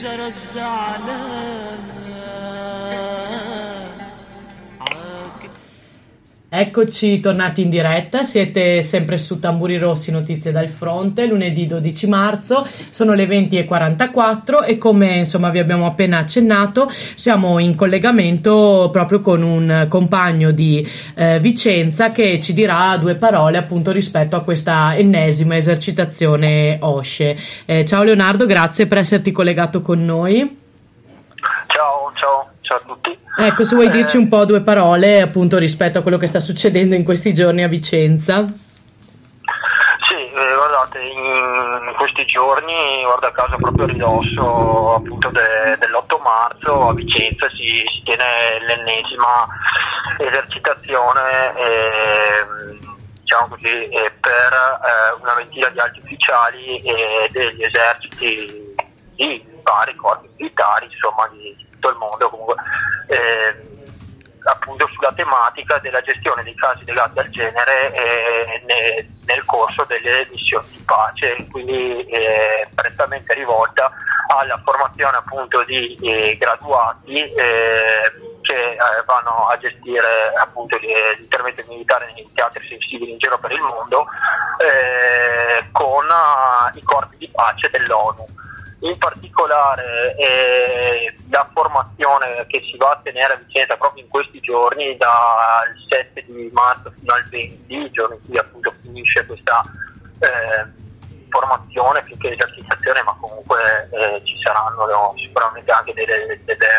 Eccoci tornati in diretta, siete sempre su Tamburi Rossi, notizie dal fronte, lunedì 12 marzo, sono le 20:44 e come insomma vi abbiamo appena accennato siamo in collegamento proprio con un compagno di Vicenza che ci dirà due parole appunto rispetto a questa ennesima esercitazione OSCE. Ciao Leonardo, grazie per esserti collegato con noi. Ciao a tutti. Ecco, se vuoi dirci un po' due parole appunto rispetto a quello che sta succedendo in questi giorni a Vicenza. Sì, guardate, in questi giorni, guarda caso proprio a ridosso appunto dell'8 marzo a Vicenza si tiene l'ennesima esercitazione diciamo così, per una ventina di alti ufficiali e degli eserciti di vari corpi militari, insomma di tutto il mondo comunque, appunto sulla tematica della gestione dei casi legati al genere nel corso delle missioni di pace, quindi prettamente rivolta alla formazione appunto di graduati che vanno a gestire appunto l'intervento militare nei teatri sensibili in giro per il mondo con i corpi di pace dell'ONU. In particolare la formazione che si va a tenere a Vicenza proprio in questi giorni, dal 7 di marzo fino al 20, il giorno in cui appunto finisce questa formazione, finché esercitazione, ma comunque ci saranno sicuramente anche delle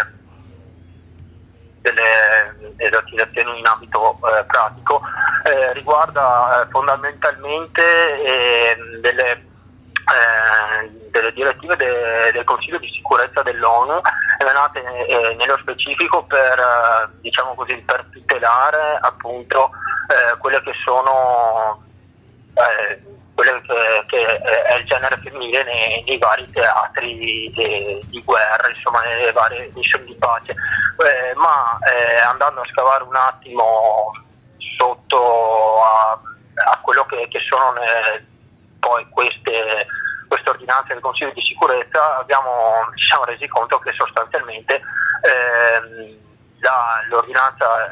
esercitazioni in ambito pratico, riguarda fondamentalmente delle direttive del Consiglio di sicurezza dell'ONU emanate nello specifico per diciamo così per tutelare appunto quelle che sono quelle che è il genere femminile nei vari teatri di guerra, insomma nelle varie missioni di pace, ma andando a scavare un attimo sotto a quello che sono poi queste ordinanze del Consiglio di sicurezza, ci siamo resi conto che sostanzialmente l'ordinanza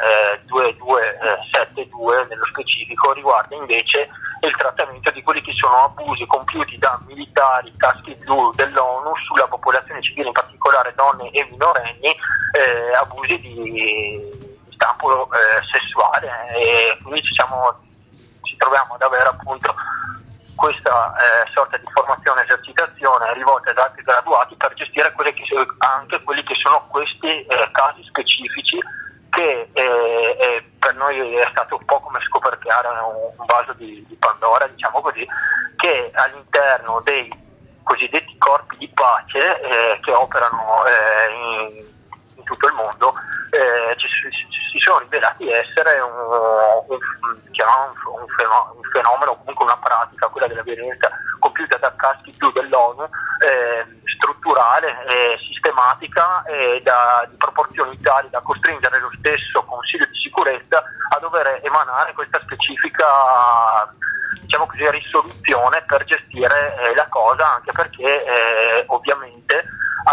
2272 nello specifico riguarda invece il trattamento di quelli che sono abusi compiuti da militari caschi blu dell'ONU sulla popolazione civile, in particolare donne e minorenni, abusi di stampo sessuale, e quindi ci troviamo ad avere appunto questa sorta di formazione e esercitazione rivolta ad altri graduati per gestire anche quelli che sono questi casi specifici che per noi è stato un po' come scoperchiare un vaso di Pandora, diciamo così, che all'interno dei cosiddetti corpi di pace che operano in tutto il mondo si sono rivelati essere un fenomeno, o comunque una pratica, quella della violenza compiuta da caschi blu dell'ONU, strutturale, sistematica e di proporzioni tali da costringere lo stesso Consiglio di sicurezza a dover emanare questa specifica, diciamo così, risoluzione per gestire la cosa, anche perché ovviamente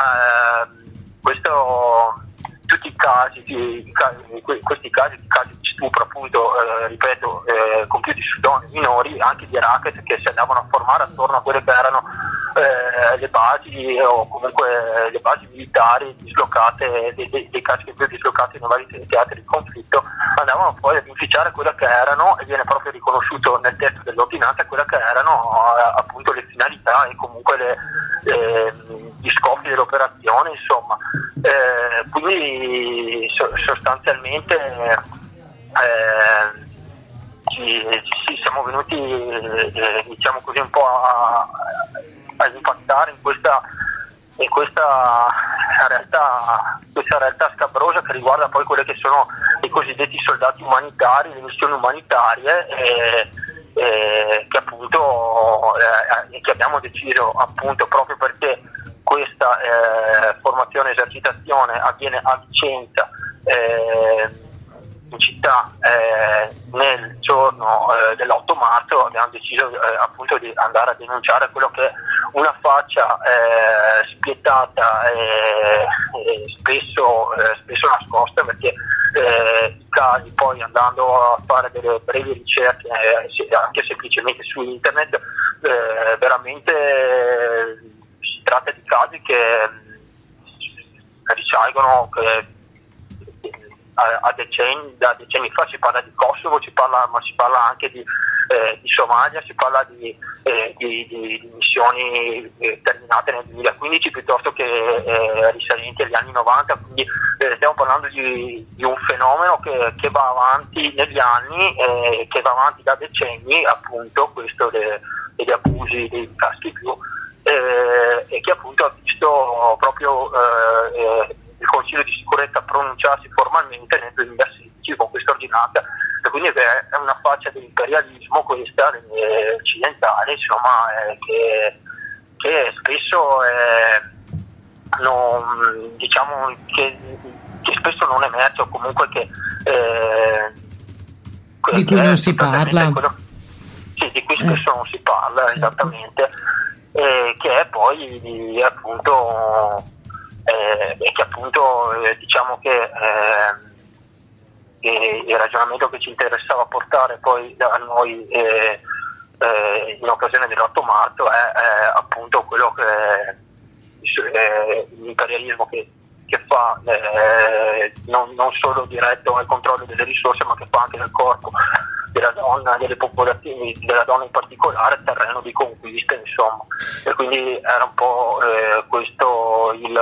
tutti i casi questi casi di stupro appunto ripeto compiuti su donne minori, anche di racket che si andavano a formare attorno a quelle che erano le basi o comunque le basi militari dislocate, dei caschi più dislocati nei vari teatri di conflitto, andavano poi ad inficiare quelle che erano, e viene proprio riconosciuto nel testo dell'ordinanza, quelle che erano appunto le finalità e comunque gli scopi dell'operazione, insomma. Quindi sostanzialmente siamo venuti diciamo così un po' a impattare in questa realtà scabrosa che riguarda poi quelle che sono i cosiddetti soldati umanitari, le missioni umanitarie, che appunto che abbiamo deciso appunto proprio perché questa formazione e esercitazione avviene a Vicenza in città nel giorno dell'8 marzo, abbiamo deciso appunto di andare a denunciare quello che è una faccia spietata e spesso nascosta, perché i casi, poi andando a fare delle brevi ricerche anche semplicemente su internet, veramente si tratta di casi che risalgono da decenni fa. Si parla di Kosovo, ma si parla anche di Somalia, si parla di missioni terminate nel 2015 piuttosto che risalenti agli anni 90, quindi stiamo parlando di un fenomeno che va avanti negli anni, che va avanti da decenni, appunto, questo degli abusi dei caschi blu, e che appunto ha visto proprio il Consiglio di sicurezza pronunciarsi formalmente nel 2016 con questa ordinanza, e quindi è una faccia dell'imperialismo questa occidentale, insomma, che spesso diciamo che spesso non emerge, o comunque di cui non si parla. Di cui spesso non si parla, esattamente, che è poi appunto diciamo che il ragionamento che ci interessava portare poi a noi in occasione dell'8 marzo è appunto quello che l'imperialismo che fa non solo diretto al controllo delle risorse, ma che fa anche del corpo della donna, delle popolazioni, della donna in particolare, terreno di conquista, insomma. E quindi era un po' questo il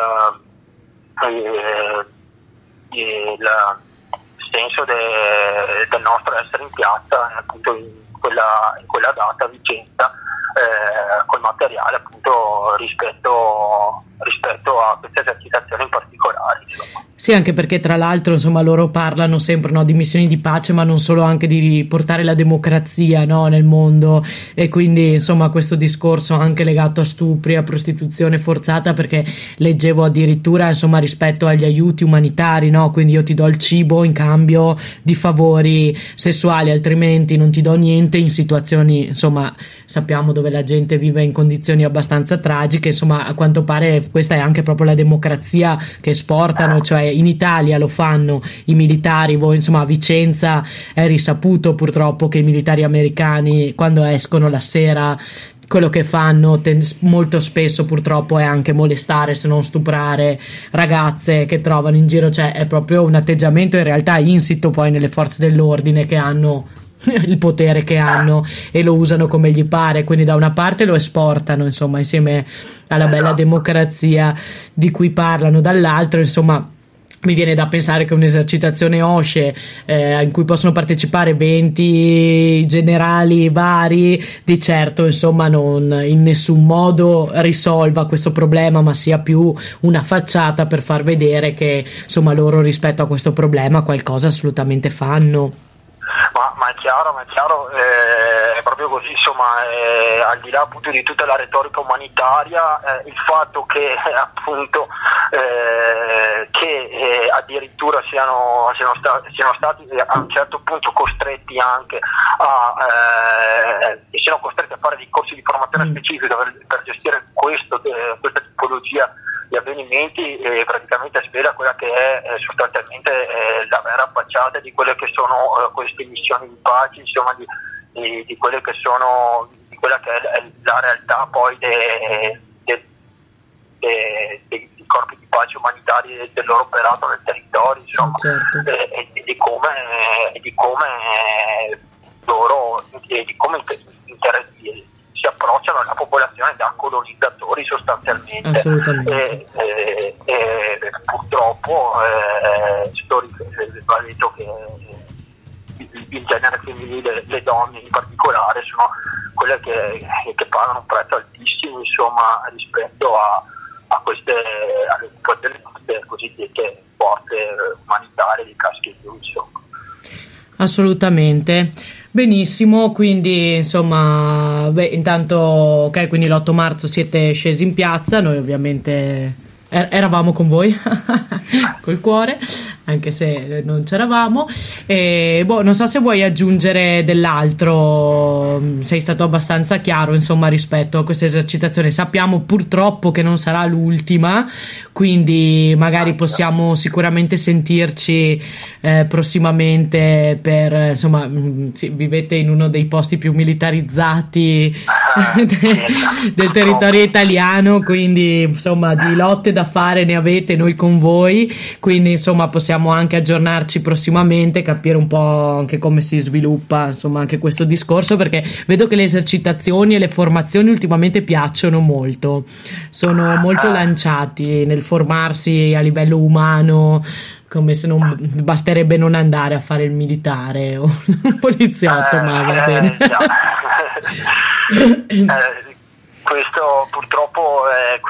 senso del nostro essere in piazza, appunto in quella data a Vicenza, col materiale, appunto, rispetto a queste esercitazioni in particolare, insomma. Sì, anche perché tra l'altro, insomma, loro parlano sempre, no, di missioni di pace, ma non solo, anche di portare la democrazia, no, nel mondo, e quindi insomma questo discorso anche legato a stupri, a prostituzione forzata, perché leggevo addirittura, insomma, rispetto agli aiuti umanitari, no, quindi io ti do il cibo in cambio di favori sessuali, altrimenti non ti do niente, in situazioni, insomma, sappiamo dove la gente vive in condizioni abbastanza tragiche, insomma, a quanto pare questa è anche proprio la democrazia che esportano, cioè in Italia lo fanno i militari, insomma a Vicenza è risaputo purtroppo che i militari americani quando escono la sera quello che fanno molto spesso purtroppo è anche molestare, se non stuprare ragazze che trovano in giro, cioè è proprio un atteggiamento in realtà insito poi nelle forze dell'ordine che hanno il potere che hanno e lo usano come gli pare, quindi da una parte lo esportano, insomma, insieme alla bella democrazia di cui parlano, dall'altro, insomma, mi viene da pensare che un'esercitazione OSCE in cui possono partecipare 20 generali vari, di certo, insomma, non in nessun modo risolva questo problema, ma sia più una facciata per far vedere che, insomma, loro rispetto a questo problema qualcosa assolutamente fanno. Ma è chiaro, è proprio così, insomma, al di là appunto di tutta la retorica umanitaria, il fatto che appunto addirittura siano stati a un certo punto costretti anche siano costretti a fare dei corsi di formazione specifica per gestire questa tipologia di avvenimenti, praticamente svela quella che è sostanzialmente la vera facciata di quelle che sono queste missioni di pace, insomma, di quelle che sono, di quella che è la realtà poi dei corpi di pace umanitari del loro operato nel territorio, insomma, certo. e di come loro si approcciano alla popolazione da colonizzatori sostanzialmente. Assolutamente. E purtroppo va detto che il genere femminile, le donne in particolare, sono quelle che pagano un prezzo altissimo, insomma, rispetto alle cosiddette forze umanitarie di caschi blu, insomma. Assolutamente. Benissimo, quindi insomma, intanto ok, quindi l'8 marzo siete scesi in piazza, noi ovviamente eravamo con voi col cuore, anche se non c'eravamo. E, non so se vuoi aggiungere dell'altro, sei stato abbastanza chiaro insomma rispetto a questa esercitazione. Sappiamo purtroppo che non sarà l'ultima, quindi magari possiamo sicuramente sentirci prossimamente per insomma, sì, vivete in uno dei posti più militarizzati del territorio italiano, quindi insomma di lotte da fare ne avete, noi con voi, quindi insomma possiamo anche aggiornarci prossimamente, capire un po' anche come si sviluppa insomma anche questo discorso, perché vedo che le esercitazioni e le formazioni ultimamente piacciono molto, sono molto lanciati nel formarsi a livello umano, come se non basterebbe non andare a fare il militare o un poliziotto, ma va bene. Questo purtroppo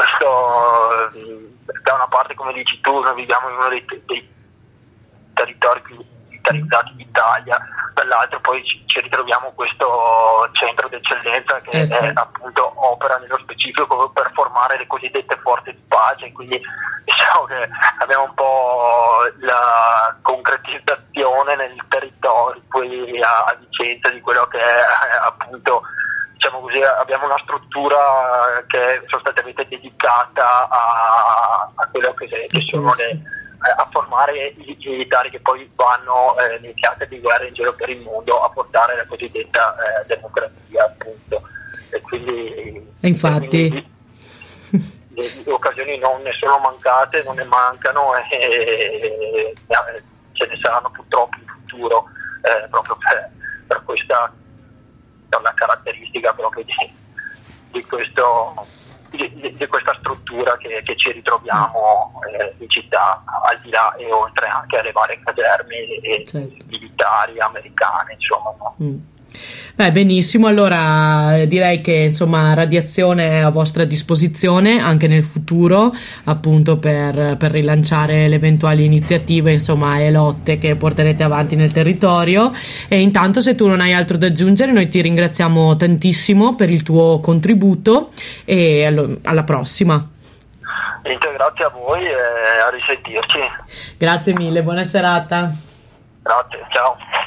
da una parte, come dici tu, noi viviamo in uno dei territori più militarizzati d'Italia, dall'altro poi ci ritroviamo questo centro d'eccellenza che appunto opera nello specifico per formare le cosiddette forze di pace, quindi diciamo che abbiamo un po' la concretizzazione nel territorio qui a Vicenza di quello che è appunto, diciamo così, abbiamo una struttura che è sostanzialmente dedicata a quello che sono a formare i militari che poi vanno nei teatri di guerra in giro per il mondo a portare la cosiddetta democrazia, appunto. E quindi infatti le occasioni non ne sono mancate, non ne mancano e ce ne saranno purtroppo in futuro, proprio per questa, per la caratteristica proprio di questa struttura che ci ritroviamo in città, al di là e oltre anche alle varie caserme militari americane, insomma. No? Benissimo, allora direi che insomma Radiazione è a vostra disposizione anche nel futuro, appunto per rilanciare le eventuali iniziative insomma e lotte che porterete avanti nel territorio. E intanto, se tu non hai altro da aggiungere, noi ti ringraziamo tantissimo per il tuo contributo e alla prossima. Grazie a voi e a risentirci. Grazie mille, buona serata. Grazie, ciao.